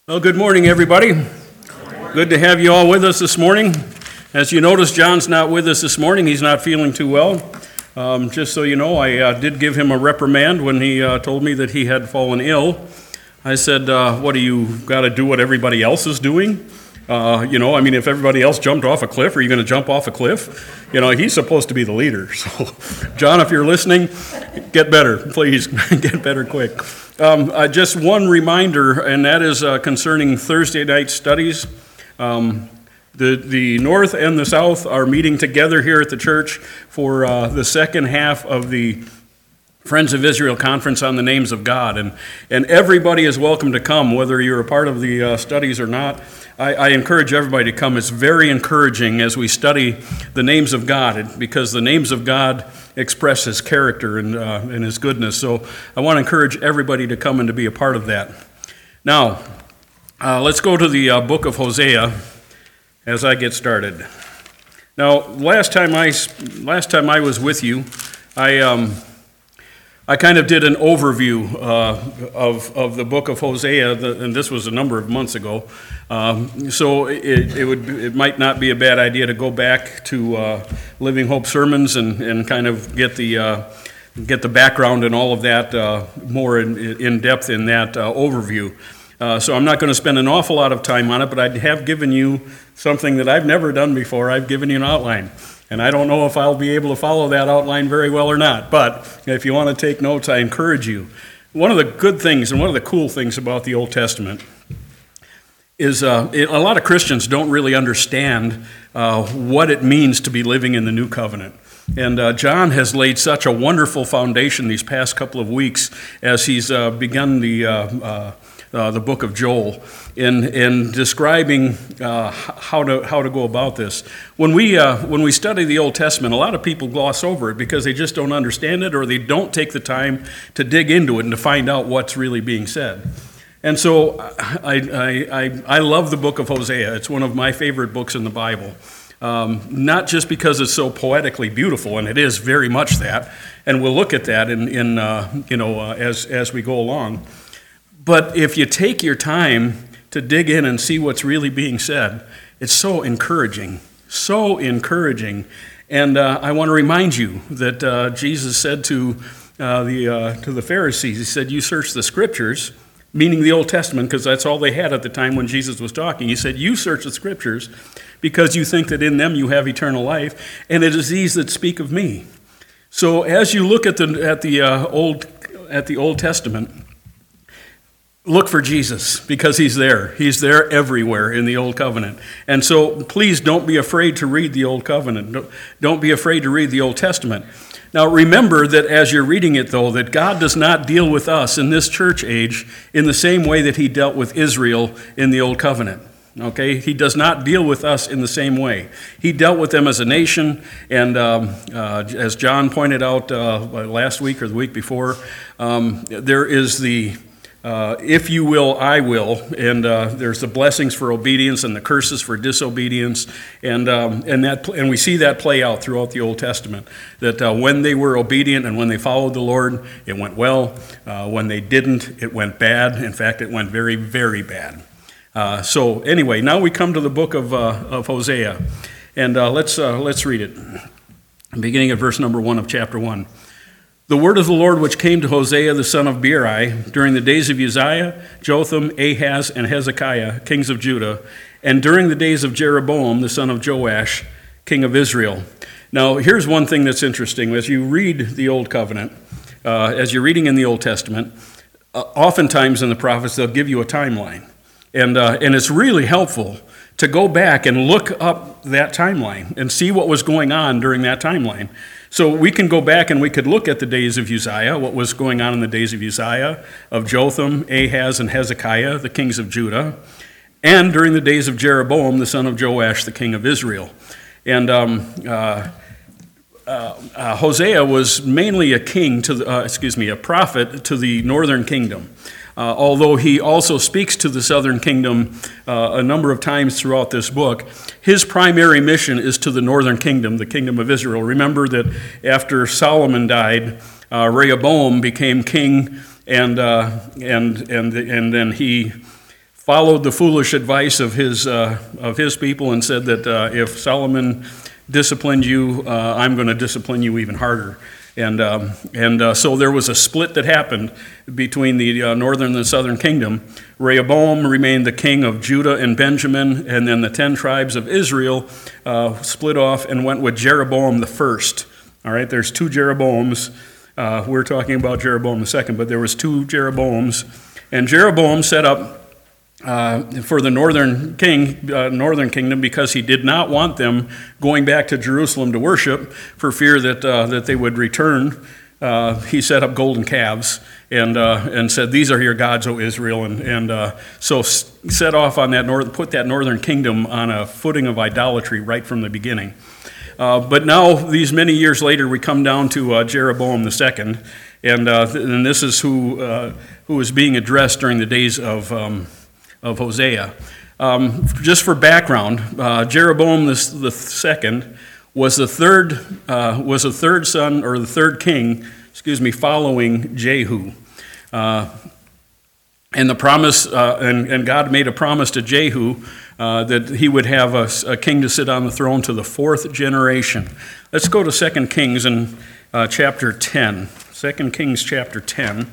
Well, good morning, everybody. Good to have you all with us this morning. As you notice, John's not with us this morning. He's not feeling too well. Just so you know, I did give him a reprimand when he told me that he had fallen ill. I said, what do you got to do what everybody else is doing? If everybody else jumped off a cliff, are you going to jump off a cliff? He's supposed to be the leader. So, John, if you're listening, get better. Please, get better quick. Just one reminder, and that is concerning Thursday night studies. The North and the South are meeting together here at the church for the second half of the Friends of Israel Conference on the Names of God. And everybody is welcome to come, whether you're a part of the studies or not. I encourage everybody to come. It's very encouraging as we study the names of God, because the names of God express His character and His goodness. So I want to encourage everybody to come and to be a part of that. Now, let's go to the book of Hosea as I get started. Now, last time I was with you, I kind of did an overview of the book of Hosea, and this was a number of months ago. So it might not be a bad idea to go back to Living Hope sermons and kind of get the background and all of that more in depth in that overview. So I'm not going to spend an awful lot of time on it, but I have given you something that I've never done before. I've given you an outline. And I don't know if I'll be able to follow that outline very well or not. But if you want to take notes, I encourage you. One of the good things and one of the cool things about the Old Testament is a lot of Christians don't really understand what it means to be living in the New Covenant. And John has laid such a wonderful foundation these past couple of weeks as he's begun the book of Joel in describing how to go about this. When we study the Old Testament, a lot of people gloss over it because they just don't understand it, or they don't take the time to dig into it and to find out what's really being said. And so I love the book of Hosea. It's one of my favorite books in the Bible. Not just because it's so poetically beautiful, and it is very much that, and we'll look at that as we go along. But if you take your time to dig in and see what's really being said, it's so encouraging, so encouraging. And I want to remind you that Jesus said to the Pharisees, he said, "You search the Scriptures," meaning the Old Testament, because that's all they had at the time when Jesus was talking. He said, "You search the Scriptures because you think that in them you have eternal life, and it is these that speak of me." So as you look at the Old Testament, look for Jesus, because He's there. He's there everywhere in the Old Covenant. And so please don't be afraid to read the Old Covenant. Don't be afraid to read the Old Testament. Now remember that as you're reading it, though, that God does not deal with us in this church age in the same way that He dealt with Israel in the Old Covenant. Okay? He does not deal with us in the same way. He dealt with them as a nation, and as John pointed out last week or the week before, there is the if you will, I will, and there's the blessings for obedience and the curses for disobedience, and we see that play out throughout the Old Testament. That when they were obedient and when they followed the Lord, it went well. When they didn't, it went bad. In fact, it went very, very bad. So anyway, now we come to the book of Hosea, and let's read it, beginning at verse number 1 of chapter 1. The word of the Lord which came to Hosea the son of Beeri during the days of Uzziah, Jotham, Ahaz, and Hezekiah, kings of Judah, and during the days of Jeroboam the son of Joash, king of Israel. Now, here's one thing that's interesting. As you read the Old Covenant, as you're reading in the Old Testament, oftentimes in the prophets they'll give you a timeline. And it's really helpful to go back and look up that timeline and see what was going on during that timeline. So we can go back and we could look at the days of Uzziah, what was going on in the days of Uzziah, of Jotham, Ahaz, and Hezekiah, the kings of Judah, and during the days of Jeroboam, the son of Joash, the king of Israel. And Hosea was mainly a prophet to the northern kingdom. Although he also speaks to the southern kingdom a number of times throughout this book, his primary mission is to the northern kingdom, the kingdom of Israel. Remember that after Solomon died, Rehoboam became king, and then he followed the foolish advice of his people and said that if Solomon disciplined you, I'm going to discipline you even harder. And so there was a split that happened between the northern and the southern kingdom. Rehoboam remained the king of Judah and Benjamin, and then the 10 tribes of Israel split off and went with Jeroboam the first. All right, there's 2 Jeroboams. We're talking about Jeroboam the second, but there was 2 Jeroboams. And Jeroboam set up for the northern kingdom, because he did not want them going back to Jerusalem to worship for fear that they would return. He set up golden calves and said, "These are your gods, O Israel," and so set off on that put that northern kingdom on a footing of idolatry right from the beginning. But now, these many years later, we come down to Jeroboam the second, and this is who is being addressed during the days of Hosea. Just for background, Jeroboam the second was the third son, or the third king, following Jehu. And the promise, and God made a promise to Jehu that he would have a king to sit on the throne to the 4th generation. Let's go to 2 Kings in chapter 10. 2 Kings chapter 10.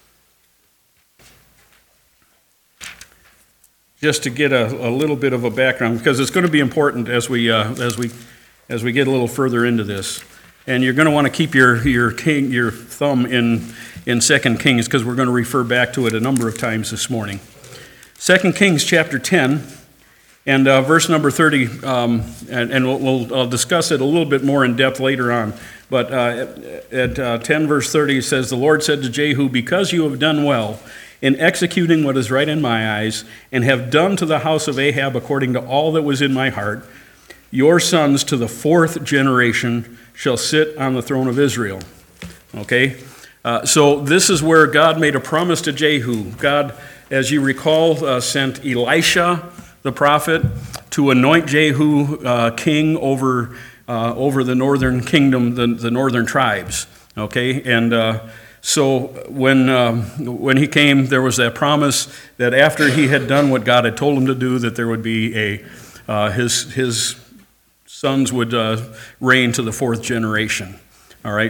Just to get a little bit of a background, because it's going to be important as we get a little further into this. And you're going to want to keep your thumb in 2 Kings, because we're going to refer back to it a number of times this morning. 2 Kings chapter 10 and verse number 30, and I'll discuss it a little bit more in depth later on. But at 10 verse 30 it says, "The Lord said to Jehu, because you have done well in executing what is right in my eyes, and have done to the house of Ahab according to all that was in my heart, your sons to the 4th generation shall sit on the throne of Israel." Okay? So this is where God made a promise to Jehu. God, as you recall, sent Elisha, the prophet, to anoint Jehu king over the northern kingdom, the northern tribes. Okay? And so when he came, there was that promise that after he had done what God had told him to do, that there would be his sons would reign to the 4th generation. All right,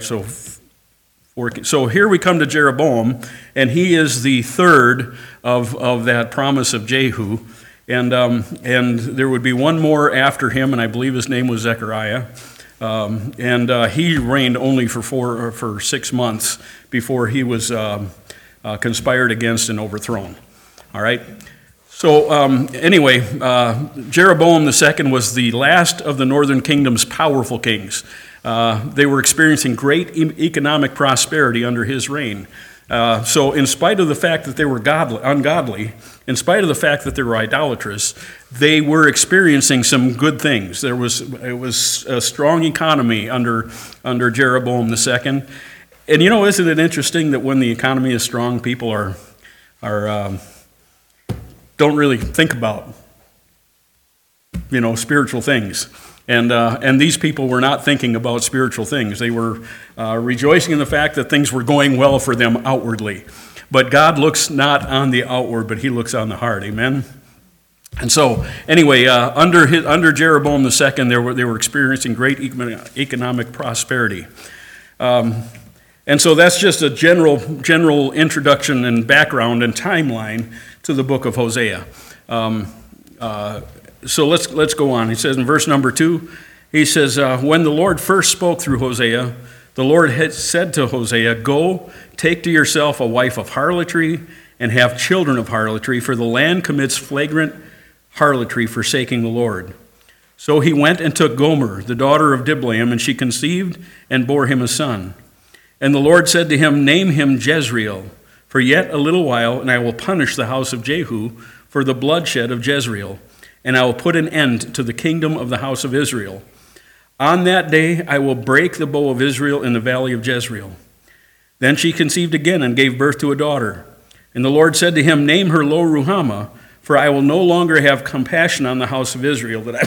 so here we come to Jeroboam, and he is the third of that promise of Jehu, and there would be one more after him, and I believe his name was Zechariah. And he reigned only for 6 months before he was conspired against and overthrown. All right. So anyway, Jeroboam II was the last of the northern kingdom's powerful kings. They were experiencing great economic prosperity under his reign. So in spite of the fact that they were ungodly, in spite of the fact that they were idolatrous, they were experiencing some good things. It was a strong economy under Jeroboam II. And isn't it interesting that when the economy is strong, people don't really think about spiritual things. And these people were not thinking about spiritual things. They were rejoicing in the fact that things were going well for them outwardly. But God looks not on the outward, but he looks on the heart. Amen? And so, anyway, under Jeroboam II, they were experiencing great economic prosperity. And so that's just a general introduction and background and timeline to the book of Hosea. So let's go on. He says in verse number 2, he says, when the Lord first spoke through Hosea, the Lord had said to Hosea, "Go, take to yourself a wife of harlotry, and have children of harlotry, for the land commits flagrant harlotry, forsaking the Lord." So he went and took Gomer, the daughter of Diblaim, and she conceived and bore him a son. And the Lord said to him, "Name him Jezreel, for yet a little while, and I will punish the house of Jehu for the bloodshed of Jezreel, and I will put an end to the kingdom of the house of Israel. On that day I will break the bow of Israel in the valley of Jezreel." Then she conceived again and gave birth to a daughter. And the Lord said to him, "Name her Lo-Ruhamah, for I will no longer have compassion on the house of Israel, that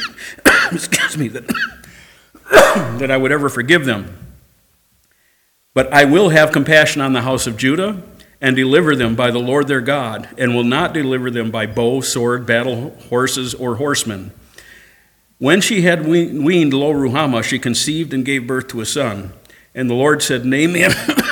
that I would ever forgive them. But I will have compassion on the house of Judah, and deliver them by the Lord their God, and will not deliver them by bow, sword, battle, horses, or horsemen. When she had weaned Lo-ruhamah, she conceived and gave birth to a son. And the Lord said, name him,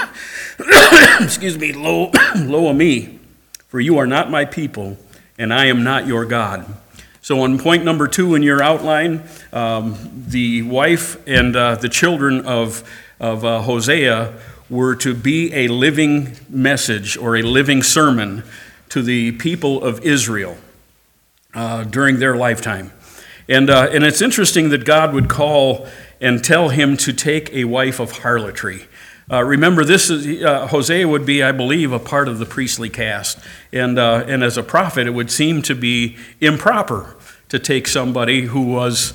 Lo-ammi, for you are not my people, and I am not your God. So on point number 2 in your outline, the wife and the children of Hosea were to be a living message or a living sermon to the people of Israel during their lifetime. And it's interesting that God would call and tell him to take a wife of harlotry. Remember, this is Hosea would be, I believe, a part of the priestly caste, and as a prophet, it would seem to be improper to take somebody who was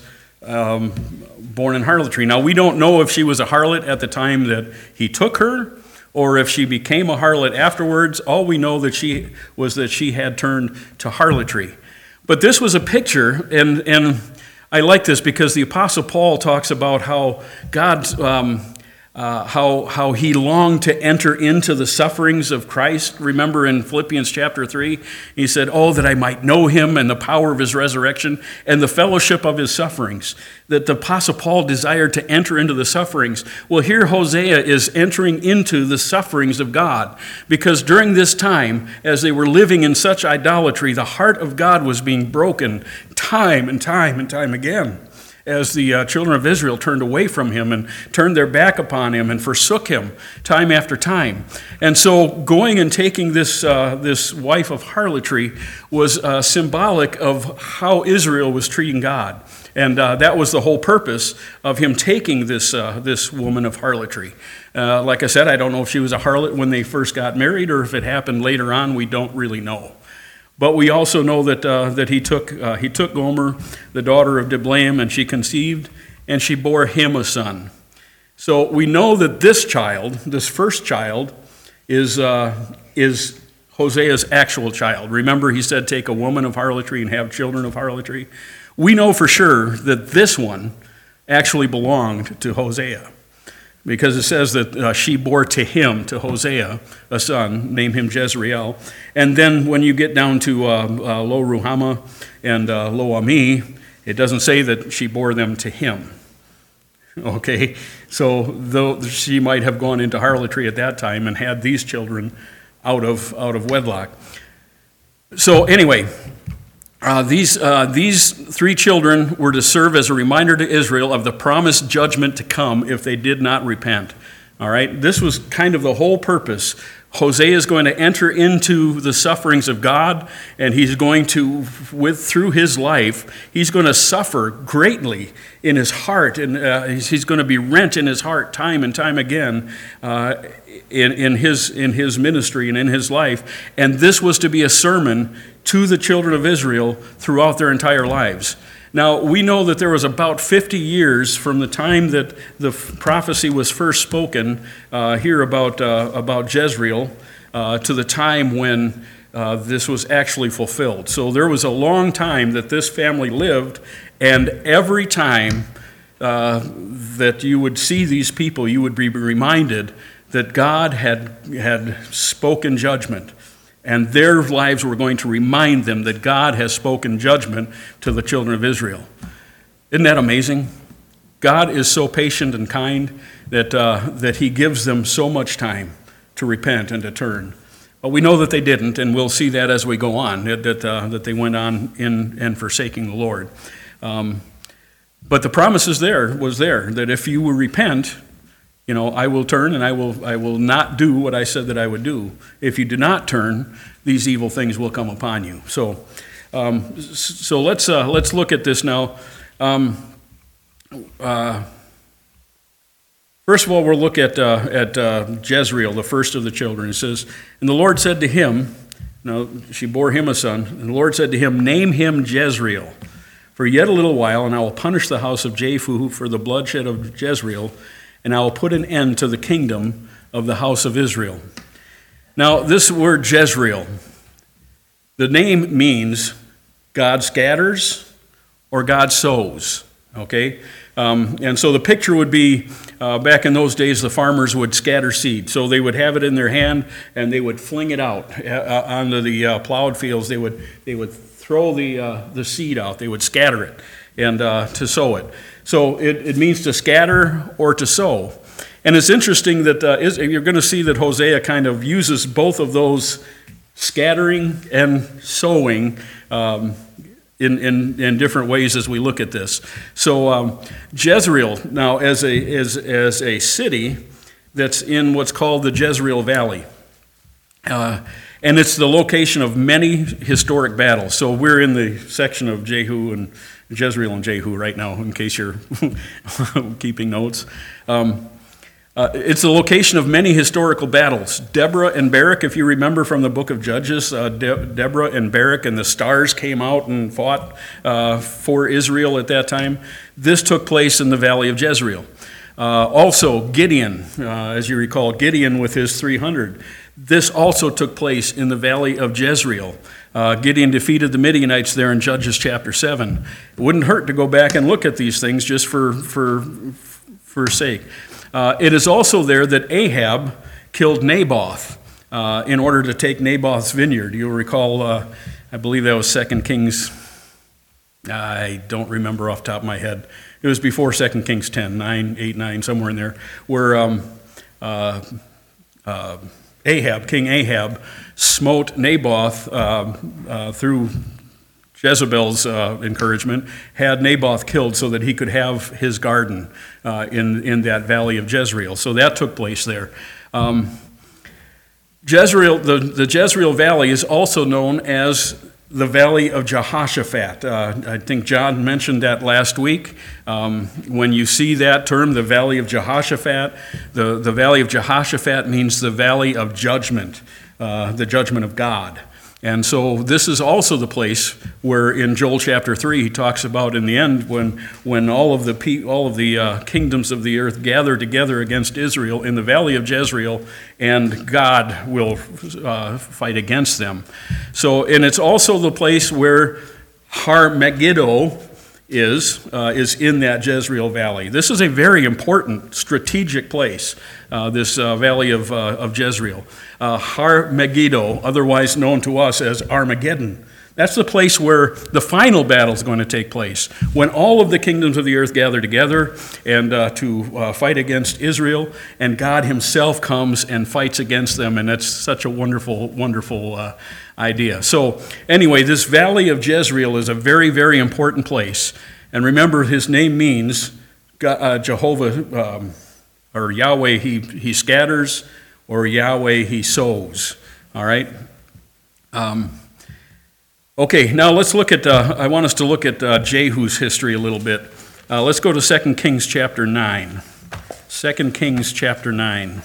born in harlotry. Now, we don't know if she was a harlot at the time that he took her, or if she became a harlot afterwards. All we know that she had turned to harlotry. But this was a picture, and I like this because the Apostle Paul talks about how God's how he longed to enter into the sufferings of Christ. Remember in Philippians chapter 3, he said, oh, that I might know him and the power of his resurrection and the fellowship of his sufferings, that the Apostle Paul desired to enter into the sufferings. Well, here Hosea is entering into the sufferings of God, because during this time, as they were living in such idolatry, the heart of God was being broken time and time and time again, as the children of Israel turned away from him and turned their back upon him and forsook him time after time. And so going and taking this wife of harlotry was symbolic of how Israel was treating God. And that was the whole purpose of him taking this woman of harlotry. Like I said, I don't know if she was a harlot when they first got married or if it happened later on. We don't really know. But we also know that he took Gomer, the daughter of Diblaim, and she conceived, and she bore him a son. So we know that this child, this first child, is Hosea's actual child. Remember, he said, take a woman of harlotry and have children of harlotry. We know for sure that this one actually belonged to Hosea, because it says that she bore to him, to Hosea, a son, named him Jezreel. And then when you get down to Lo-ruhamah and Lo-ammi, it doesn't say that she bore them to him. Okay, so though she might have gone into harlotry at that time and had these children out of wedlock. So anyway, these 3 children were to serve as a reminder to Israel of the promised judgment to come if they did not repent. All right, this was kind of the whole purpose. Hosea is going to enter into the sufferings of God, and he's going to, through his life, he's going to suffer greatly in his heart, and he's going to be rent in his heart time and time again in his ministry and in his life. And this was to be a sermon to the children of Israel throughout their entire lives. Now, we know that there was about 50 years from the time that the prophecy was first spoken here about Jezreel to the time when this was actually fulfilled. So there was a long time that this family lived, and every time that you would see these people, you would be reminded that God had spoken judgment. And their lives were going to remind them that God has spoken judgment to the children of Israel. Isn't that amazing? God is so patient and kind that he gives them so much time to repent and to turn. But we know that they didn't, and we'll see that as we go on, that they went on in forsaking the Lord. But the promise was there, that if you will repent, I will turn, and I will not do what I said that I would do. If you do not turn, these evil things will come upon you. So let's look at this now. First of all, we'll look at Jezreel, the first of the children. It says, and the Lord said to him, now she bore him a son, and the Lord said to him, name him Jezreel, for yet a little while, and I will punish the house of Jehu for the bloodshed of Jezreel, and I will put an end to the kingdom of the house of Israel. Now, this word Jezreel, the name means God scatters or God sows, okay? And so the picture would be back in those days, the farmers would scatter seed. So they would have it in their hand, and they would fling it out onto the plowed fields. They would throw the seed out. They would scatter it and to sow it. So it means to scatter or to sow. And it's interesting that you're going to see that Hosea kind of uses both of those, scattering and sowing, in different ways as we look at this. So Jezreel now as a city that's in what's called the Jezreel Valley. And it's the location of many historic battles. So we're in the section of Jehu and Jezreel and Jehu right now, in case you're keeping notes. It's the location of many historical battles. Deborah and Barak, if you remember from the book of Judges, Deborah and Barak and the stars came out and fought for Israel at that time. This took place in the valley of Jezreel. Also, Gideon, as you recall, Gideon with his 300. This also took place in the valley of Jezreel. Gideon defeated the Midianites there in Judges chapter 7. It wouldn't hurt to go back and look at these things just for sake. It is also there that Ahab killed Naboth in order to take Naboth's vineyard. You'll recall, I believe that was 2 Kings, I don't remember off the top of my head. It was before 2 Kings 10, 9, 8, 9, somewhere in there, where King Ahab smote Naboth through Jezebel's encouragement, had Naboth killed so that he could have his garden in that valley of Jezreel. So that took place there. Jezreel, the Jezreel Valley is also known as the Valley of Jehoshaphat. I think John mentioned that last week. When you see that term, the Valley of Jehoshaphat, the Valley of Jehoshaphat means the Valley of Judgment, the judgment of God. And so this is also the place where in Joel chapter 3 he talks about in the end when all of the kingdoms of the earth gather together against Israel in the valley of Jezreel, and God will fight against them. So, and it's also the place where Har Megiddo is in that Jezreel Valley. This is a very important strategic place, this valley of Jezreel. Har Megiddo, otherwise known to us as Armageddon. That's the place where the final battle is going to take place, when all of the kingdoms of the earth gather together and to fight against Israel, and God himself comes and fights against them, and that's such a wonderful, wonderful idea. So anyway, this valley of Jezreel is a very, very important place. And remember, his name means Jehovah, or Yahweh he scatters, or Yahweh he sows. All right? Okay, now let's look at, I want us to look at Jehu's history a little bit. Let's go to 2 Kings chapter 9. 2 Kings chapter 9.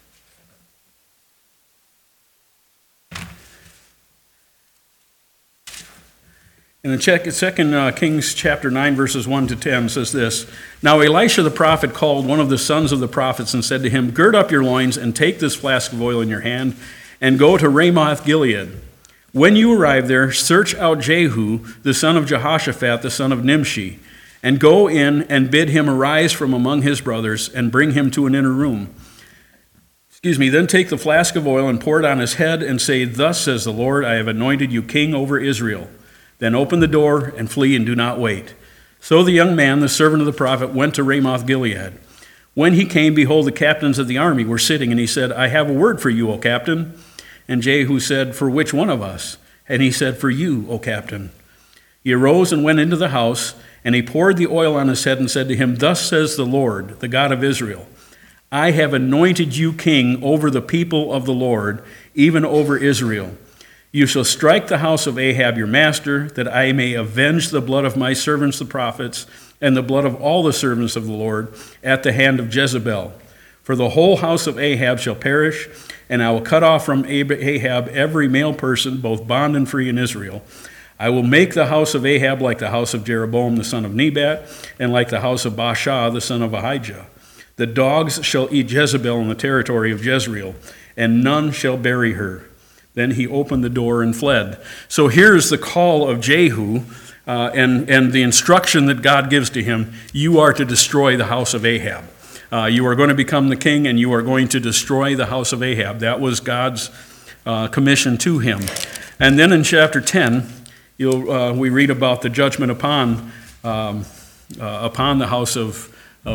And in 2 Kings chapter 9, verses 1 to 10 says this, Now Elisha the prophet called one of the sons of the prophets and said to him, Gird up your loins and take this flask of oil in your hand and go to Ramoth Gilead. When you arrive there, search out Jehu, the son of Jehoshaphat, the son of Nimshi, and go in and bid him arise from among his brothers and bring him to an inner room. Then take the flask of oil and pour it on his head and say, Thus says the Lord, I have anointed you king over Israel. Then open the door and flee and do not wait. So the young man, the servant of the prophet, went to Ramoth Gilead. When he came, behold, the captains of the army were sitting, and he said, I have a word for you, O captain. And Jehu said, For which one of us? And he said, For you, O captain. He arose and went into the house, and he poured the oil on his head and said to him, Thus says the Lord, the God of Israel, I have anointed you king over the people of the Lord, even over Israel. You shall strike the house of Ahab your master, that I may avenge the blood of my servants the prophets, and the blood of all the servants of the Lord, at the hand of Jezebel. For the whole house of Ahab shall perish, and I will cut off from Ahab every male person, both bond and free in Israel. I will make the house of Ahab like the house of Jeroboam the son of Nebat, and like the house of Baasha the son of Ahijah. The dogs shall eat Jezebel in the territory of Jezreel, and none shall bury her. Then he opened the door and fled. So here's the call of Jehu and the instruction that God gives to him. You are to destroy the house of Ahab. You are going to become the king, and you are going to destroy the house of Ahab. That was God's commission to him. And then in chapter 10, we read about the judgment upon the house of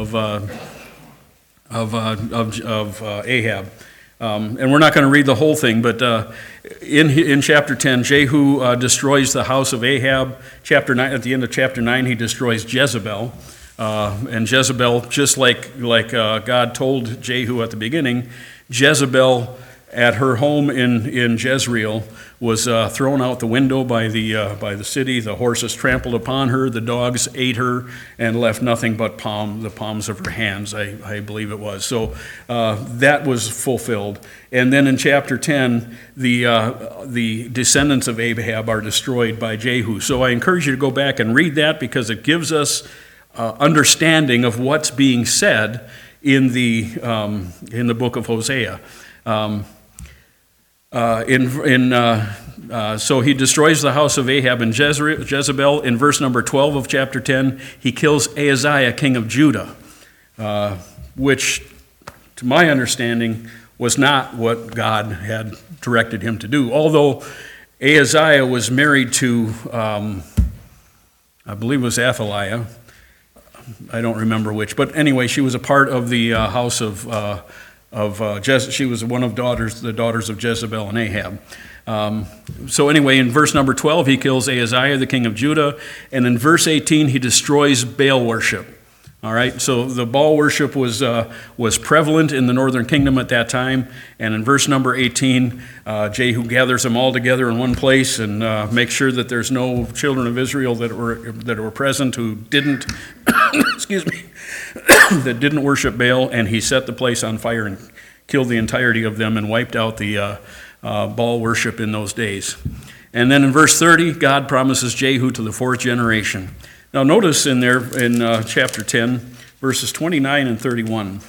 Ahab. And we're not going to read the whole thing, but in chapter 10, Jehu destroys the house of Ahab. Chapter 9, at the end of chapter 9, he destroys Jezebel. And Jezebel, just like God told Jehu at the beginning, Jezebel at her home in Jezreel was thrown out the window by the city. The horses trampled upon her, the dogs ate her, and left nothing but the palms of her hands, I believe it was. So that was fulfilled. And then in chapter 10, the descendants of Ahab are destroyed by Jehu. So I encourage you to go back and read that, because it gives us understanding of what's being said in the book of Hosea. So he destroys the house of Ahab and Jezebel. In verse number 12 of chapter 10, he kills Ahaziah, king of Judah, which, to my understanding, was not what God had directed him to do. Although Ahaziah was married to, I believe it was Athaliah. I don't remember which. But anyway, she was a part of the house of she was one of the daughters of Jezebel and Ahab. So anyway, in verse number 12, he kills Ahaziah, the king of Judah, and in verse 18, he destroys Baal worship. All right, so the Baal worship was prevalent in the northern kingdom at that time, and in verse number 18, Jehu gathers them all together in one place and makes sure that there's no children of Israel that were present who didn't, excuse me, that didn't worship Baal, and he set the place on fire and killed the entirety of them and wiped out the Baal worship in those days. And then in verse 30, God promises Jehu to the fourth generation. Now notice in there in chapter 10, verses 29 and 31.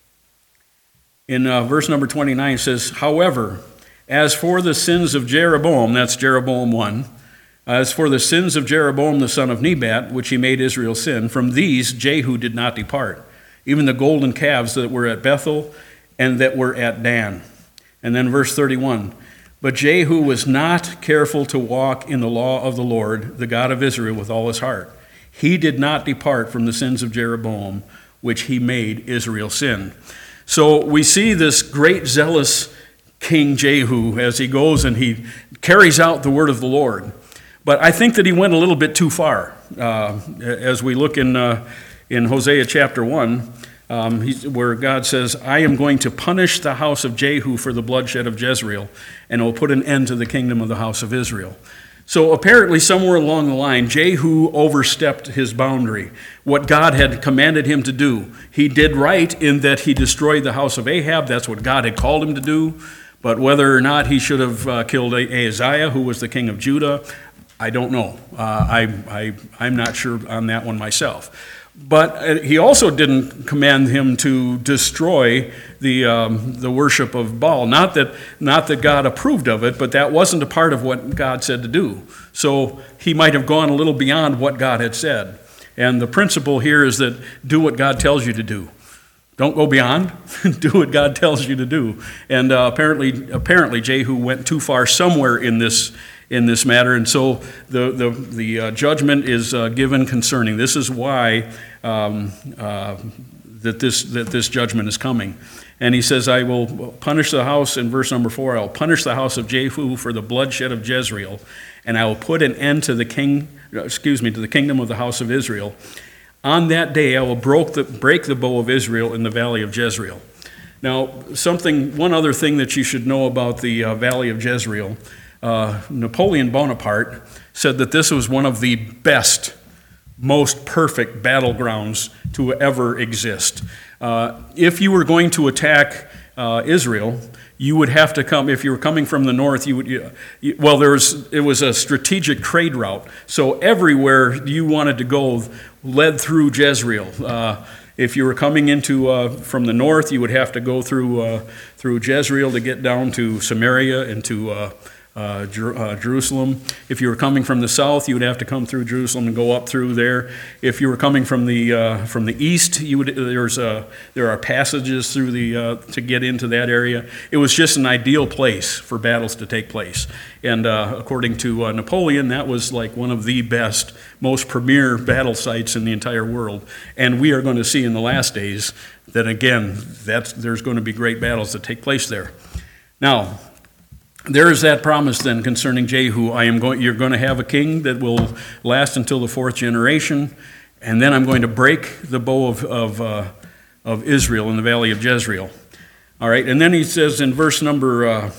In verse number 29 it says, "However, as for the sins of Jeroboam," that's Jeroboam 1, "as for the sins of Jeroboam the son of Nebat, which he made Israel sin, from these Jehu did not depart, even the golden calves that were at Bethel and that were at Dan." And then verse 31, "But Jehu was not careful to walk in the law of the Lord, the God of Israel, with all his heart. He did not depart from the sins of Jeroboam, which he made Israel sin." So we see this great zealous King Jehu as he goes and he carries out the word of the Lord. But I think that he went a little bit too far. As we look in Hosea chapter 1, where God says, "I am going to punish the house of Jehu for the bloodshed of Jezreel, and will put an end to the kingdom of the house of Israel." So apparently somewhere along the line, Jehu overstepped his boundary, what God had commanded him to do. He did right in that he destroyed the house of Ahab. That's what God had called him to do. But whether or not he should have killed Ahaziah, who was the king of Judah, I don't know. I'm not sure on that one myself. But he also didn't command him to destroy the worship of Baal. Not that God approved of it, but that wasn't a part of what God said to do. So he might have gone a little beyond what God had said. And the principle here is that do what God tells you to do. Don't go beyond. Do what God tells you to do. And apparently Jehu went too far somewhere in this matter, and so the judgment is given concerning. This is why that this judgment is coming. And he says, "I will punish the house," in verse number 4, "I will punish the house of Jehu for the bloodshed of Jezreel, and I will put an end to the kingdom of the house of Israel. On that day I will break the bow of Israel in the valley of Jezreel." Now, one other thing that you should know about the valley of Jezreel. Napoleon Bonaparte said that this was one of the best, most perfect battlegrounds to ever exist. If you were going to attack Israel, you would have to come. If you were coming from the north, it was a strategic trade route. So everywhere you wanted to go led through Jezreel. If you were coming from the north, you would have to go through Jezreel to get down to Samaria and to Jerusalem. If you were coming from the south, you would have to come through Jerusalem and go up through there. If you were coming from the east, there are passages through to get into that area. It was just an ideal place for battles to take place. And according to Napoleon, that was like one of the best, most premier battle sites in the entire world. And we are going to see in the last days that, again, there's going to be great battles that take place there. Now, there is that promise then concerning Jehu. You're going to have a king that will last until the fourth generation, and then I'm going to break the bow of Israel in the valley of Jezreel. All right, and then he says in verse number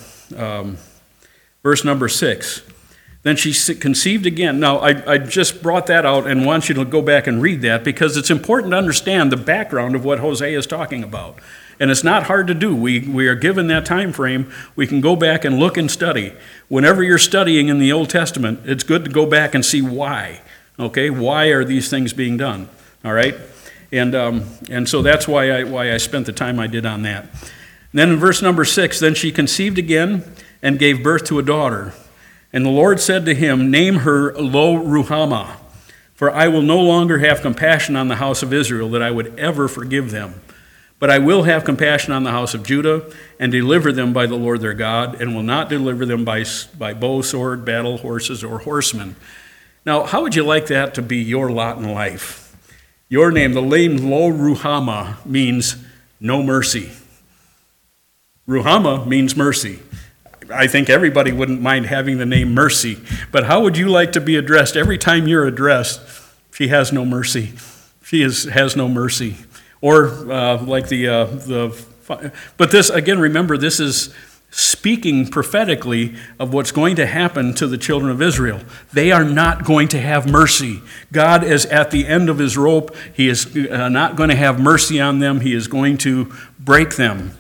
6, then she conceived again. Now, I just brought that out and want you to go back and read that because it's important to understand the background of what Hosea is talking about. And it's not hard to do. We are given that time frame. We can go back and look and study. Whenever you're studying in the Old Testament, it's good to go back and see why. Okay, why are these things being done? All right, and so that's why I spent the time I did on that. And then in verse number 6, then she conceived again and gave birth to a daughter. And the Lord said to him, name her Lo-Ruhamah, for I will no longer have compassion on the house of Israel, that I would ever forgive them. But I will have compassion on the house of Judah and deliver them by the Lord their God, and will not deliver them by bow, sword, battle, horses, or horsemen. Now, how would you like that to be your lot in life? Your name, the name Lo-Ruhamah, means no mercy. Ruhamah means mercy. I think everybody wouldn't mind having the name Mercy, but how would you like to be addressed? Every time you're addressed, she has no mercy. She has no mercy. Or but this, again, remember, this is speaking prophetically of what's going to happen to the children of Israel. They are not going to have mercy. God is at the end of his rope. He is not going to have mercy on them. He is going to break them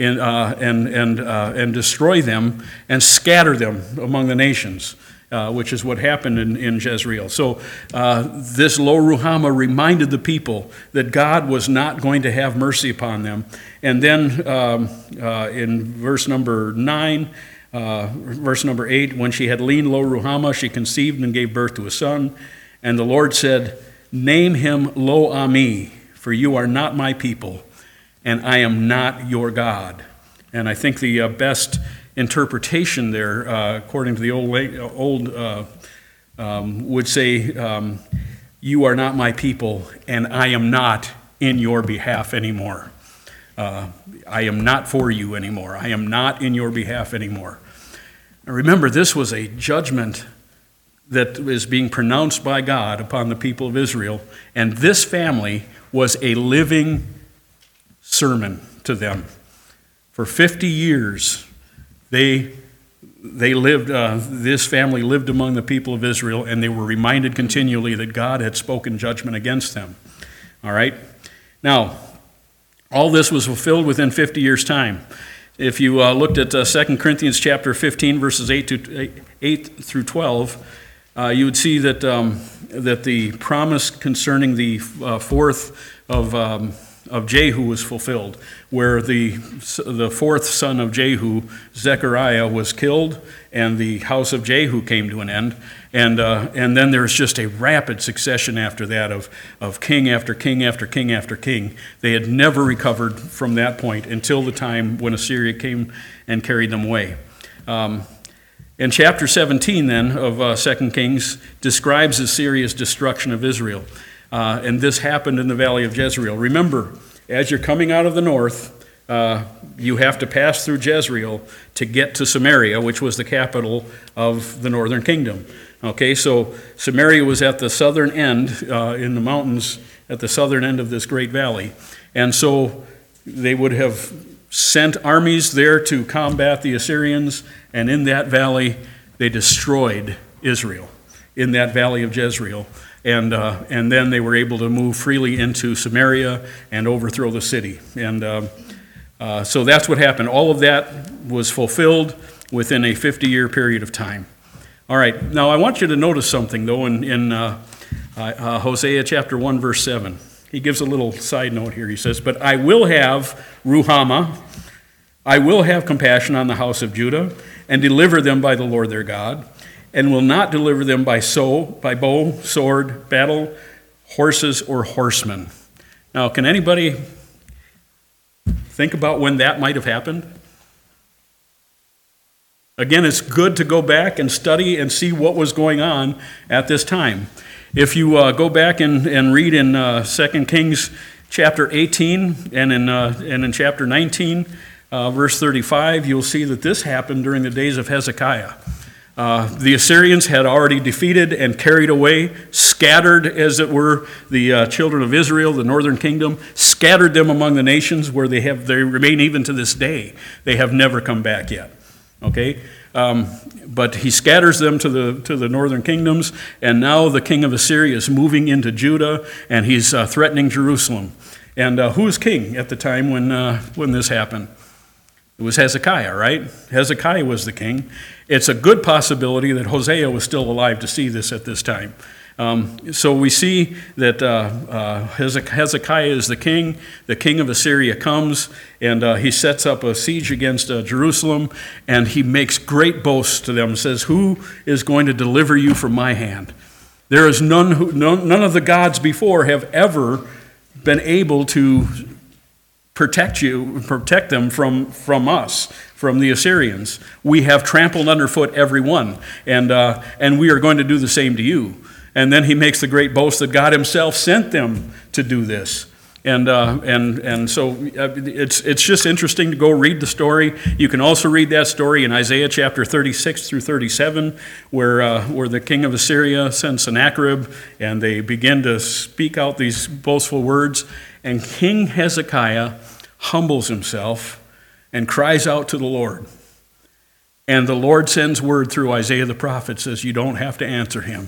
and destroy them and scatter them among the nations. Which is what happened in Jezreel. So this Lo-Ruhamah reminded the people that God was not going to have mercy upon them. And then in verse number 9, verse number 8, when she had leaned Lo-Ruhamah, she conceived and gave birth to a son. And the Lord said, name him Lo-Ami, for you are not my people, and I am not your God. And I think the best interpretation there, according to the old would say, you are not my people, and I am not in your behalf anymore. I am not for you anymore. I am not in your behalf anymore. Now remember, this was a judgment that is being pronounced by God upon the people of Israel, and this family was a living sermon to them. For 50 years, They lived, this family lived among the people of Israel, and they were reminded continually that God had spoken judgment against them. All right? Now, all this was fulfilled within 50 years' time. If you looked at 2 Corinthians chapter 15, verses 8 through 12, you would see that the promise concerning the fourth of Jehu was fulfilled, where the fourth son of Jehu, Zechariah, was killed, and the house of Jehu came to an end. And then there's just a rapid succession after that of king after king after king after king. They had never recovered from that point until the time when Assyria came and carried them away. And chapter 17 then of 2 Kings describes Assyria's destruction of Israel. And this happened in the valley of Jezreel. Remember, as you're coming out of the north, you have to pass through Jezreel to get to Samaria, which was the capital of the northern kingdom. Okay, so Samaria was at the southern end, in the mountains, at the southern end of this great valley. And so they would have sent armies there to combat the Assyrians, and in that valley, they destroyed Israel, in that valley of Jezreel. And then they were able to move freely into Samaria and overthrow the city. And so that's what happened. All of that was fulfilled within a 50-year period of time. All right, now I want you to notice something, though, in Hosea chapter 1, verse 7. He gives a little side note here. He says, but I will have Ruhamah, I will have compassion on the house of Judah, and deliver them by the Lord their God, and will not deliver them by bow, sword, battle, horses, or horsemen. Now, can anybody think about when that might have happened? Again, it's good to go back and study and see what was going on at this time. If you go back and read in 2 Kings chapter 18 and in chapter 19, verse 35, you'll see that this happened during the days of Hezekiah. The Assyrians had already defeated and carried away, scattered, as it were, the children of Israel, the northern kingdom, scattered them among the nations where they remain even to this day. They have never come back yet. Okay, but he scatters them to the northern kingdoms, and now the king of Assyria is moving into Judah, and he's threatening Jerusalem. And who was king at the time when this happened? It was Hezekiah, right? Hezekiah was the king. It's a good possibility that Hosea was still alive to see this at this time. So we see that Hezekiah is the king. The king of Assyria comes, and he sets up a siege against Jerusalem, and he makes great boasts to them, says, "Who is going to deliver you from my hand? There is none of the gods before have ever been able to protect them from us, from the Assyrians. We have trampled underfoot every one, and we are going to do the same to you." And then he makes the great boast that God himself sent them to do this. And so it's just interesting to go read the story. You can also read that story in Isaiah chapter 36 through 37, where the king of Assyria sends Sennacherib, and they begin to speak out these boastful words. And King Hezekiah humbles himself and cries out to the Lord. And the Lord sends word through Isaiah the prophet, says, "You don't have to answer him.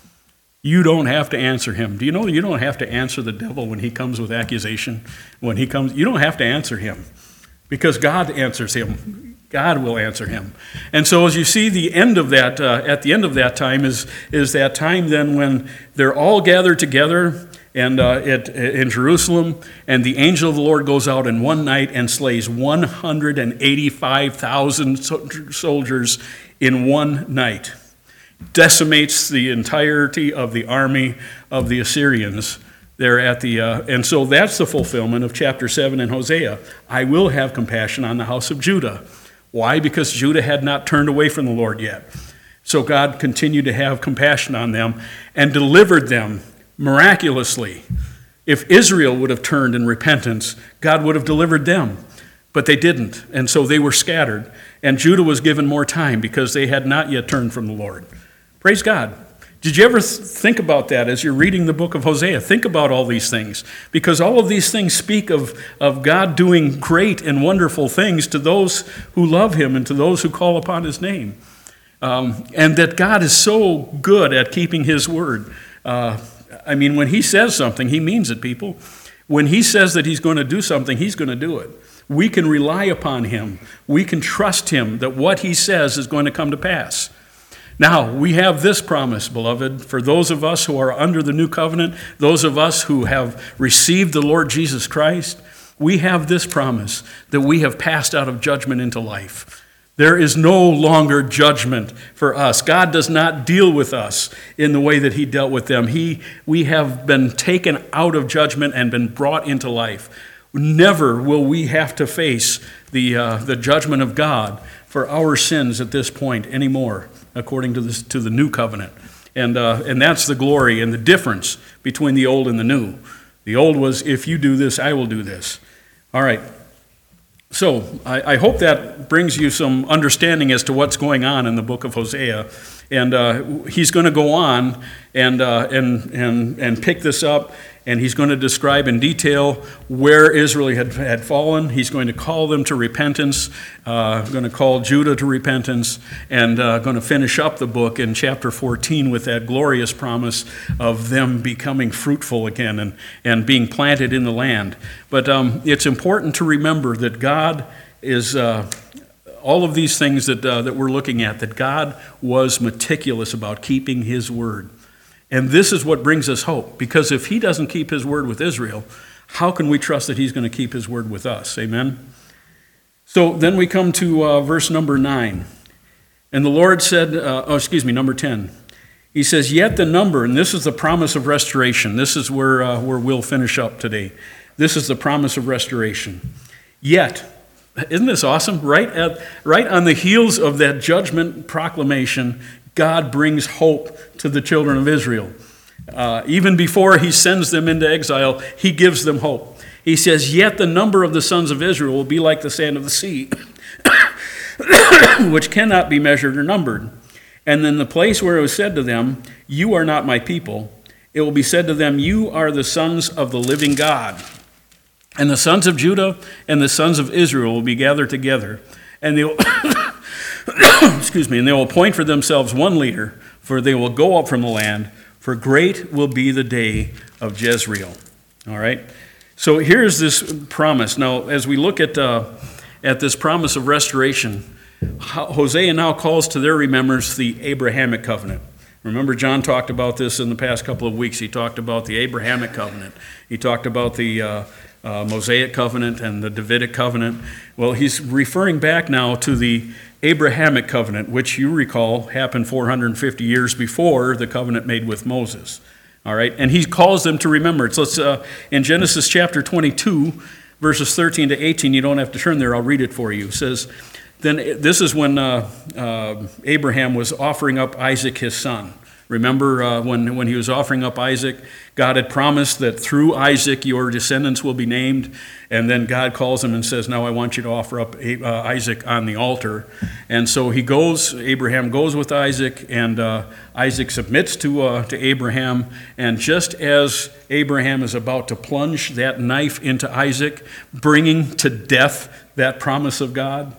You don't have to answer him." Do you know you don't have to answer the devil when he comes with accusation? When he comes, you don't have to answer him, because God answers him. God will answer him. And so as you see, the end of that, at the end of that time is that time then when they're all gathered together and in Jerusalem, and the angel of the Lord goes out in one night and slays 185,000 soldiers in one night. Decimates the entirety of the army of the Assyrians there at the, and so that's the fulfillment of chapter 7 in Hosea. "I will have compassion on the house of Judah." Why? Because Judah had not turned away from the Lord yet. So God continued to have compassion on them and delivered them miraculously. If Israel would have turned in repentance, God would have delivered them. But they didn't, and so they were scattered. And Judah was given more time because they had not yet turned from the Lord. Praise God. Did you ever think about that as you're reading the book of Hosea? Think about all these things, because all of these things speak of God doing great and wonderful things to those who love him and to those who call upon his name. And that God is so good at keeping his word. I mean, when he says something, he means it, people. When he says that he's going to do something, he's going to do it. We can rely upon him. We can trust him that what he says is going to come to pass. Now, we have this promise, beloved, for those of us who are under the new covenant, those of us who have received the Lord Jesus Christ, we have this promise that we have passed out of judgment into life. There is no longer judgment for us. God does not deal with us in the way that he dealt with them. We have been taken out of judgment and been brought into life. Never will we have to face the judgment of God for our sins at this point anymore, according to the new covenant. And that's the glory and the difference between the old and the new. The old was, if you do this, I will do this. All right. So I hope that brings you some understanding as to what's going on in the book of Hosea. And he's going to go on and pick this up, and he's going to describe in detail where Israel had fallen. He's going to call them to repentance, going to call Judah to repentance, and going to finish up the book in chapter 14 with that glorious promise of them becoming fruitful again and being planted in the land. But it's important to remember that God is... all of these things that we're looking at, that God was meticulous about keeping his word. And this is what brings us hope, because if he doesn't keep his word with Israel, how can we trust that he's going to keep his word with us? Amen? So then we come to verse number 9. And the Lord said, number 10. He says, yet the number, and this is the promise of restoration. This is where we'll finish up today. This is the promise of restoration. Yet, isn't this awesome? Right on the heels of that judgment proclamation, God brings hope to the children of Israel. Even before he sends them into exile, he gives them hope. He says, yet the number of the sons of Israel will be like the sand of the sea, which cannot be measured or numbered. And then the place where it was said to them, you are not my people, it will be said to them, you are the sons of the living God. And the sons of Judah and the sons of Israel will be gathered together, and they will, and they will appoint for themselves one leader, for they will go up from the land, for great will be the day of Jezreel. All right? So here's this promise. Now, as we look at this promise of restoration, Hosea now calls to their remembrance the Abrahamic covenant. Remember, John talked about this in the past couple of weeks. He talked about the Abrahamic covenant. He talked about the Mosaic covenant and the Davidic covenant. Well, he's referring back now to the Abrahamic covenant, which you recall happened 450 years before the covenant made with Moses. All right, and he calls them to remembrance. Let's in Genesis chapter 22, verses 13 to 18. You don't have to turn there. I'll read it for you. It says, then this is when Abraham was offering up Isaac, his son. Remember when he was offering up Isaac, God had promised that through Isaac your descendants will be named. And then God calls him and says, now I want you to offer up Isaac on the altar. And so Abraham goes with Isaac, and Isaac submits to Abraham. And just as Abraham is about to plunge that knife into Isaac, bringing to death that promise of God,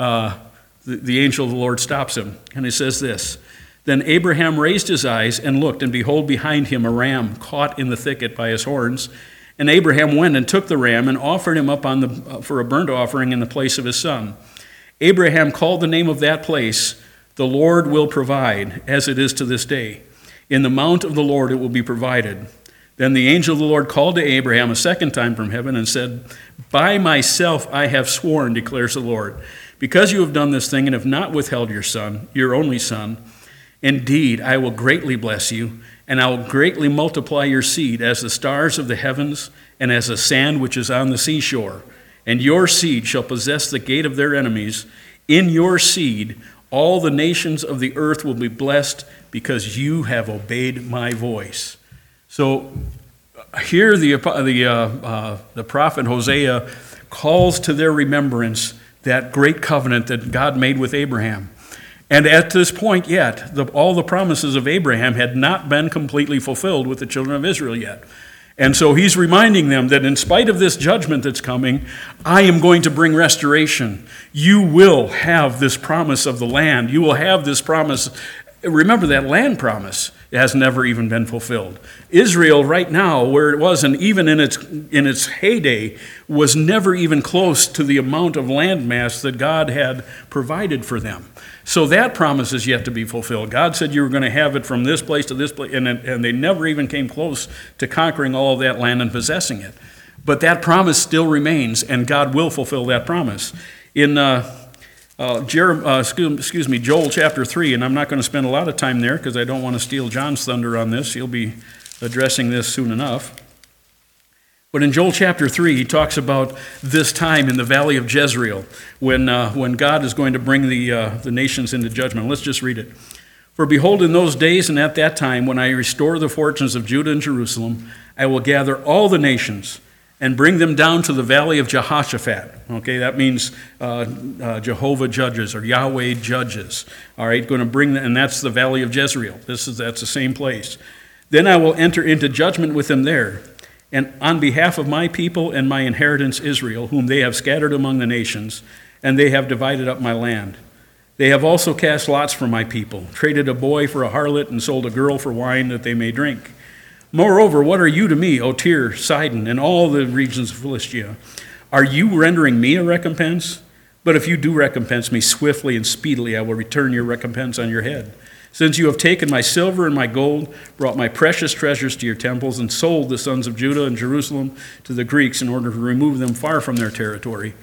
the angel of the Lord stops him. And he says this, then Abraham raised his eyes and looked, and behold, behind him a ram caught in the thicket by his horns. And Abraham went and took the ram and offered him up for a burnt offering in the place of his son. Abraham called the name of that place, the Lord will provide, as it is to this day. In the mount of the Lord it will be provided. Then the angel of the Lord called to Abraham a second time from heaven and said, by myself I have sworn, declares the Lord, because you have done this thing and have not withheld your son, your only son, indeed, I will greatly bless you, and I will greatly multiply your seed as the stars of the heavens and as the sand which is on the seashore. And your seed shall possess the gate of their enemies. In your seed, all the nations of the earth will be blessed because you have obeyed my voice. So here the prophet Hosea calls to their remembrance that great covenant that God made with Abraham. And at this point yet, all the promises of Abraham had not been completely fulfilled with the children of Israel yet. And so he's reminding them that in spite of this judgment that's coming, I am going to bring restoration. You will have this promise of the land. You will have this promise. Remember, that land promise has never even been fulfilled. Israel right now, where it was, and even in its heyday, was never even close to the amount of land mass that God had provided for them. So that promise is yet to be fulfilled. God said you were going to have it from this place to this place, and they never even came close to conquering all of that land and possessing it. But that promise still remains, and God will fulfill that promise. In Joel chapter 3, and I'm not going to spend a lot of time there because I don't want to steal John's thunder on this. He'll be addressing this soon enough. But in Joel chapter 3, he talks about this time in the valley of Jezreel when God is going to bring the nations into judgment. Let's just read it. For behold, in those days and at that time, when I restore the fortunes of Judah and Jerusalem, I will gather all the nations and bring them down to the valley of Jehoshaphat. Okay, that means Jehovah judges or Yahweh judges. All right, going to bring them, and that's the valley of Jezreel. That's the same place. Then I will enter into judgment with them there, and on behalf of my people and my inheritance Israel, whom they have scattered among the nations, and they have divided up my land. They have also cast lots for my people, traded a boy for a harlot, and sold a girl for wine that they may drink. Moreover, what are you to me, O Tyre, Sidon, and all the regions of Philistia? Are you rendering me a recompense? But if you do recompense me swiftly and speedily, I will return your recompense on your head. Since you have taken my silver and my gold, brought my precious treasures to your temples, and sold the sons of Judah and Jerusalem to the Greeks in order to remove them far from their territory.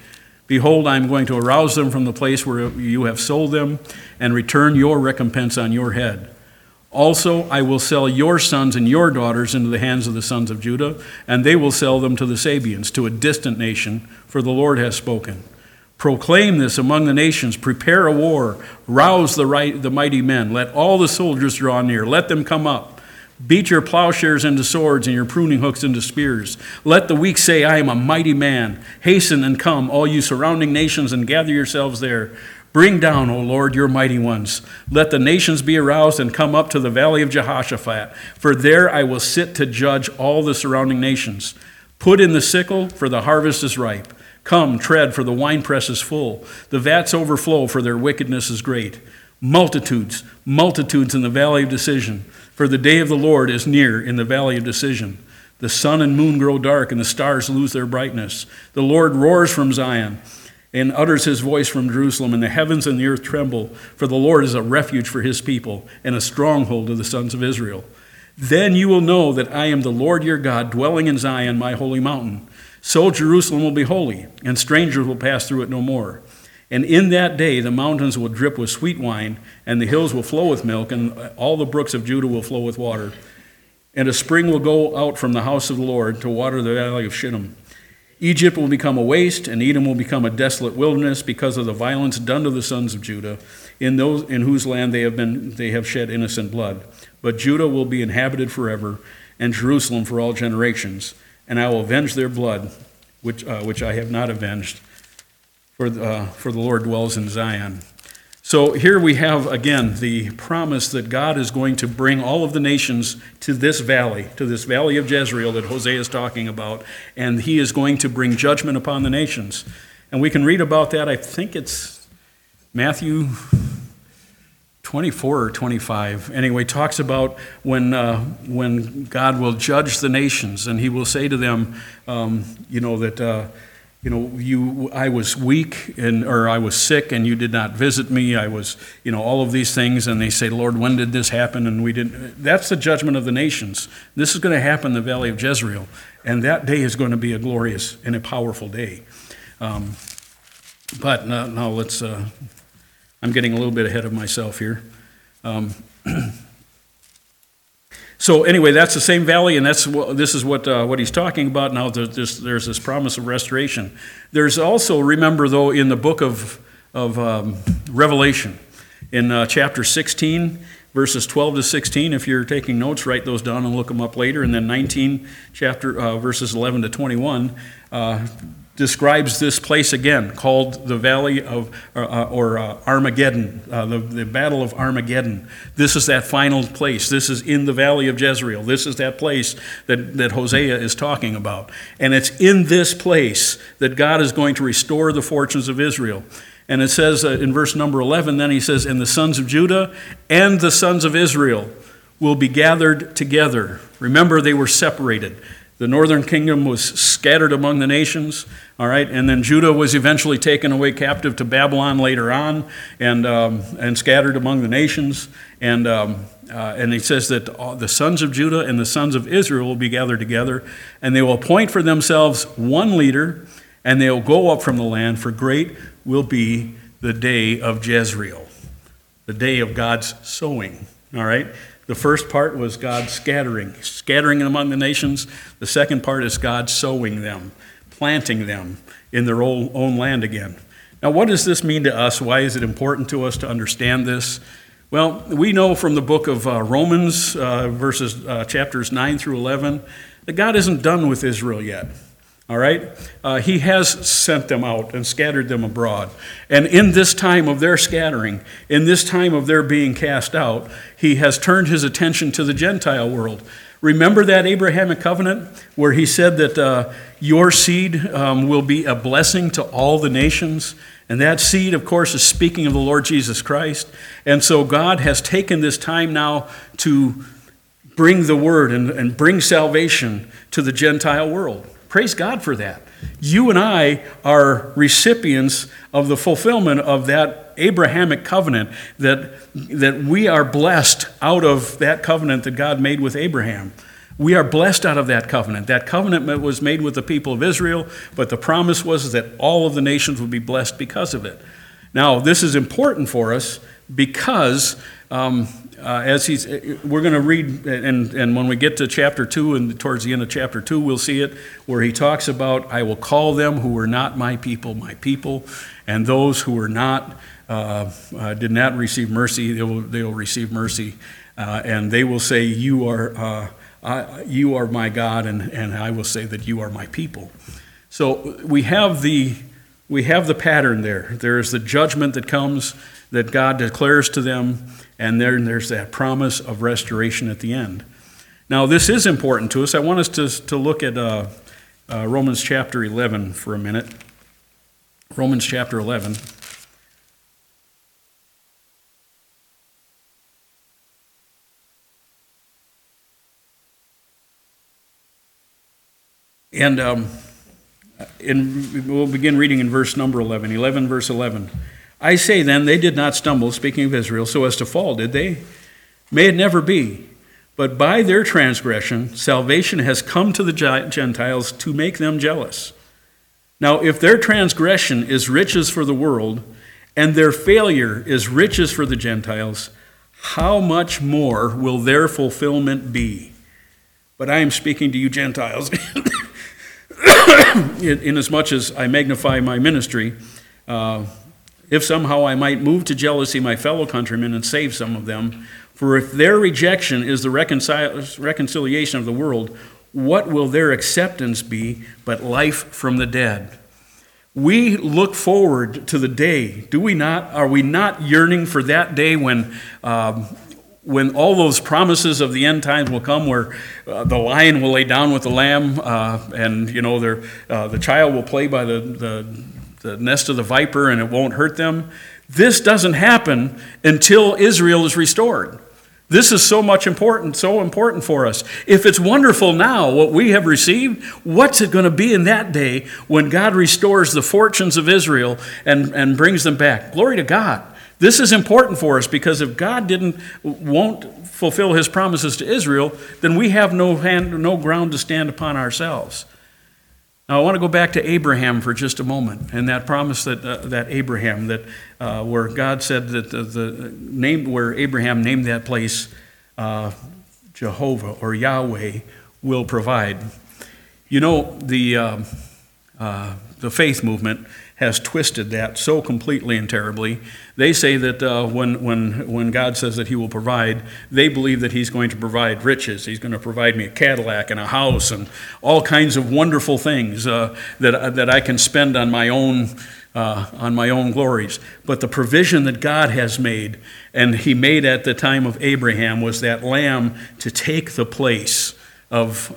Behold, I am going to arouse them from the place where you have sold them, and return your recompense on your head. Also, I will sell your sons and your daughters into the hands of the sons of Judah, and they will sell them to the Sabeans, to a distant nation, for the Lord has spoken. Proclaim this among the nations, prepare a war, rouse the mighty men, let all the soldiers draw near, let them come up. Beat your plowshares into swords and your pruning hooks into spears. Let the weak say, I am a mighty man. Hasten and come, all you surrounding nations, and gather yourselves there. Bring down, O Lord, your mighty ones. Let the nations be aroused and come up to the valley of Jehoshaphat, for there I will sit to judge all the surrounding nations. Put in the sickle, for the harvest is ripe. Come, tread, for the winepress is full. The vats overflow, for their wickedness is great. Multitudes, multitudes in the valley of decision, for the day of the Lord is near in the valley of decision. The sun and moon grow dark, and the stars lose their brightness. The Lord roars from Zion and utters his voice from Jerusalem, and the heavens and the earth tremble, for the Lord is a refuge for his people and a stronghold of the sons of Israel. Then you will know that I am the Lord your God, dwelling in Zion, my holy mountain. So Jerusalem will be holy, and strangers will pass through it no more. And in that day the mountains will drip with sweet wine, and the hills will flow with milk, and all the brooks of Judah will flow with water. And a spring will go out from the house of the Lord to water the valley of Shittim. Egypt will become a waste, and Edom will become a desolate wilderness because of the violence done to the sons of Judah, in whose land they have shed innocent blood. But Judah will be inhabited forever, and Jerusalem for all generations. And I will avenge their blood, which I have not avenged, for the Lord dwells in Zion. So here we have, again, the promise that God is going to bring all of the nations to this valley of Jezreel that Hosea is talking about, and he is going to bring judgment upon the nations. And we can read about that, I think it's Matthew 24 or 25. Anyway, talks about when God will judge the nations, and he will say to them, I was weak or I was sick and you did not visit me. I was, all of these things. And they say, Lord, when did this happen? And we didn't. That's the judgment of the nations. This is going to happen in the valley of Jezreel. And that day is going to be a glorious and a powerful day. But now let's, I'm getting a little bit ahead of myself here. So anyway, that's the same valley, and this is what he's talking about now. There's this promise of restoration. There's also, remember though, in the book of Revelation, in chapter 16, verses 12 to 16, if you're taking notes, write those down and look them up later. And then 19, verses 11 to 21, describes this place again, called the Valley of, Armageddon, the Battle of Armageddon. This is that final place. This is in the Valley of Jezreel. This is that place that Hosea is talking about. And it's in this place that God is going to restore the fortunes of Israel. And it says in verse number 11, then he says, and the sons of Judah and the sons of Israel will be gathered together. Remember, they were separated. The northern kingdom was scattered among the nations, all right, and then Judah was eventually taken away captive to Babylon later on, and scattered among the nations. And he says that the sons of Judah and the sons of Israel will be gathered together, and they will appoint for themselves one leader, and they will go up from the land, for great will be the day of Jezreel, the day of God's sowing, all right? The first part was God scattering among the nations. The second part is God sowing them, planting them in their own land again. Now, what does this mean to us? Why is it important to us to understand this? Well, we know from the book of Romans, chapters 9 through 11, that God isn't done with Israel yet. All right? He has sent them out and scattered them abroad. And in this time of their scattering, in this time of their being cast out, he has turned his attention to the Gentile world. Remember that Abrahamic covenant where he said that your seed will be a blessing to all the nations? And that seed, of course, is speaking of the Lord Jesus Christ. And so God has taken this time now to bring the word and bring salvation to the Gentile world. Praise God for that. You and I are recipients of the fulfillment of that Abrahamic covenant, that we are blessed out of that covenant that God made with Abraham. We are blessed out of that covenant. That covenant was made with the people of Israel, but the promise was that all of the nations would be blessed because of it. Now, this is important for us because we're going to read, and when we get to chapter 2 and towards the end of chapter 2, we'll see it, where he talks about, I will call them who were not my people, and those who were not, did not receive mercy, they will receive mercy, and they will say, you are my God, and I will say that you are my people. So we have the pattern there. There is the judgment that comes, that God declares to them, and then there's that promise of restoration at the end. Now, this is important to us. I want us to look at Romans chapter 11 for a minute. Romans chapter 11. And we'll begin reading in verse number 11. 11, verse 11. I say then, they did not stumble, speaking of Israel, so as to fall, did they? May it never be. But by their transgression, salvation has come to the Gentiles to make them jealous. Now, if their transgression is riches for the world, and their failure is riches for the Gentiles, how much more will their fulfillment be? But I am speaking to you Gentiles, inasmuch as I magnify my ministry, if somehow I might move to jealousy my fellow countrymen and save some of them. For if their rejection is the reconciliation of the world, what will their acceptance be but life from the dead? We look forward to the day, do we not? Are we not yearning for that day when all those promises of the end times will come, where the lion will lay down with the lamb, and the child will play by the nest of the viper, and it won't hurt them? This doesn't happen until Israel is restored. This is so important for us. If it's wonderful now, what we have received, what's it going to be in that day when God restores the fortunes of Israel and brings them back? Glory to God. This is important for us, because if God won't fulfill his promises to Israel, then we have no ground to stand upon ourselves. Now, I want to go back to Abraham for just a moment, and that promise that Abraham, where God said that the name where Abraham named that place Jehovah or Yahweh will provide. You know, the faith movement has twisted that so completely and terribly. They say that when God says that he will provide, they believe that he's going to provide riches. He's going to provide me a Cadillac and a house and all kinds of wonderful things that I can spend on my own glories. But the provision that God has made, and he made at the time of Abraham, was that lamb to take the place of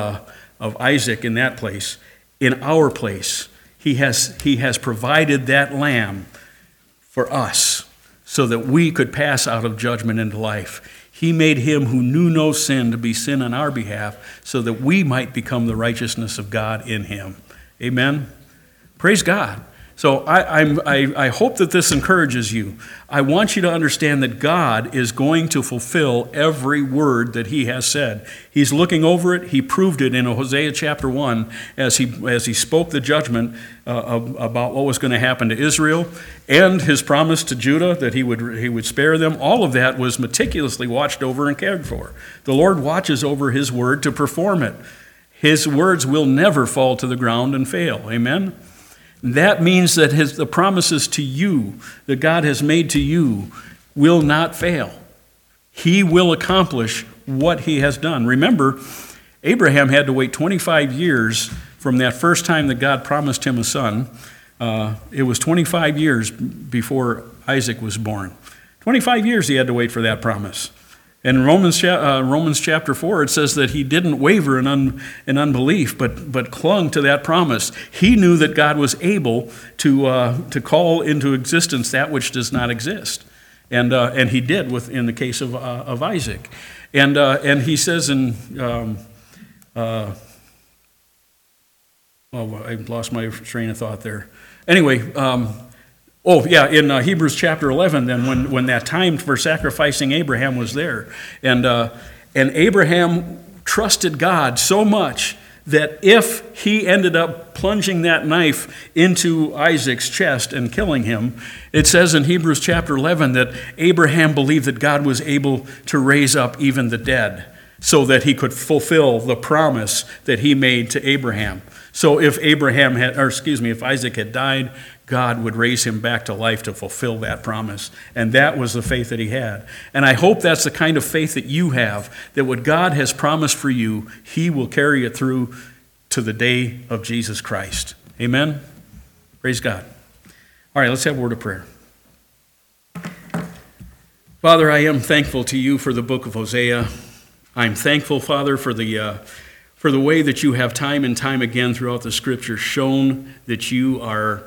Isaac in that place, in our place. He has provided that lamb for us so that we could pass out of judgment into life. He made him who knew no sin to be sin on our behalf so that we might become the righteousness of God in him. Amen? Praise God. So I hope that this encourages you. I want you to understand that God is going to fulfill every word that he has said. He's looking over it. He proved it in Hosea chapter 1 as he spoke the judgment about what was going to happen to Israel, and his promise to Judah that he would spare them. All of that was meticulously watched over and cared for. The Lord watches over his word to perform it. His words will never fall to the ground and fail. Amen? That means that the promises to you that God has made to you will not fail. He will accomplish what he has done. Remember, Abraham had to wait 25 years from that first time that God promised him a son. It was 25 years before Isaac was born. 25 years he had to wait for that promise. In Romans chapter 4, it says that he didn't waver in unbelief, but clung to that promise. He knew that God was able to call into existence that which does not exist, and he did in the case of Isaac. And he says in I lost my train of thought there. Anyway. In Hebrews chapter 11, then when that time for sacrificing Abraham was there, and Abraham trusted God so much that if he ended up plunging that knife into Isaac's chest and killing him, it says in Hebrews chapter 11 that Abraham believed that God was able to raise up even the dead so that he could fulfill the promise that he made to Abraham. So if if Isaac had died, God would raise him back to life to fulfill that promise. And that was the faith that he had. And I hope that's the kind of faith that you have, that what God has promised for you, he will carry it through to the day of Jesus Christ. Amen? Praise God. All right, let's have a word of prayer. Father, I am thankful to you for the book of Hosea. I'm thankful, Father, for the way that you have time and time again throughout the Scripture shown that you are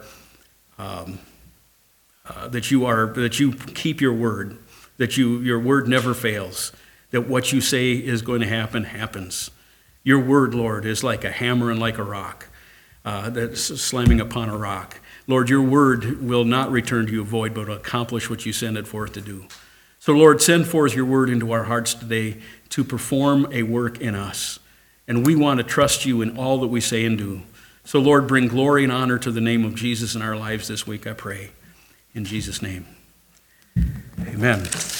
that you keep your word, that your word never fails, that what you say is going to happen happens. Your word, Lord, is like a hammer and like a rock that's slamming upon a rock. Lord, your word will not return to you void, but will accomplish what you send it forth to do. So, Lord, send forth your word into our hearts today to perform a work in us. And we want to trust you in all that we say and do. So, Lord, bring glory and honor to the name of Jesus in our lives this week, I pray. In Jesus' name, amen.